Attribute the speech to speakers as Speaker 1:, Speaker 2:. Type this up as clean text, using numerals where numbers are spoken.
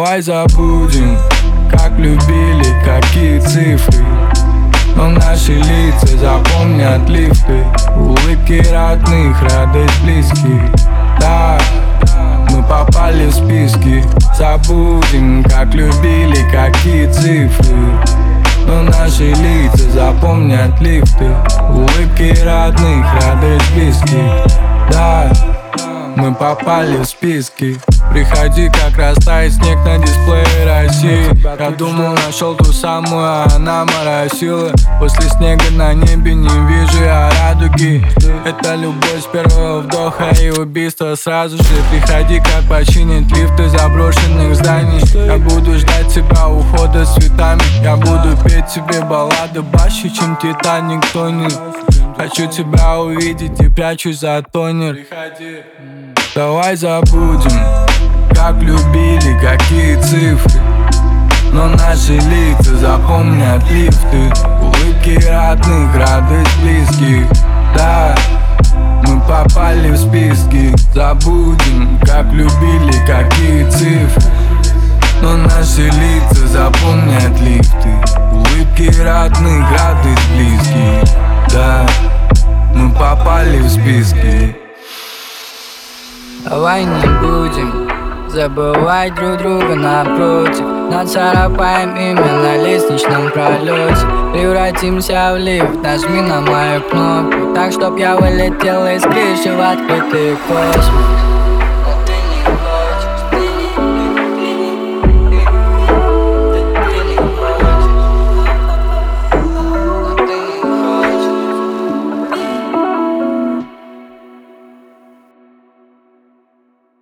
Speaker 1: Давай забудем, как любили, какие цифры. Но наши лица запомнят лифты, улыбки родных, радость близких. Да, мы попали в списки. Забудем, как любили, какие цифры. Но наши лица запомнят лифты, улыбки родных, радость близких. Да, мы попали в списки. Приходи, как растает снег на дисплее России. Я думал, нашел ту самую, а она моросила. После снега на небе не вижу я радуги. Это любовь с первого вдоха и убийство сразу же. Приходи, как починить лифты заброшенных зданий. Я буду ждать тебя ухода с цветами. Я буду петь тебе баллады баще, чем Титаник тонет. Хочу тебя увидеть и прячусь за тонер. Давай забудем, как любили, какие цифры. Но наши лица запомнят лифты, улыбки родных, радость близких. Да, мы попали в списки. Забудем, как любили, какие цифры. Но наши лица запомнят лифты, улыбки родных, радость близких. Да, мы попали в списки.
Speaker 2: Давай не будем забывать друг друга напротив. Нацарапаем имя на лестничном пролете. Превратимся в лифт, нажми на мою кнопку, так чтоб я вылетел из крыши в открытый космос.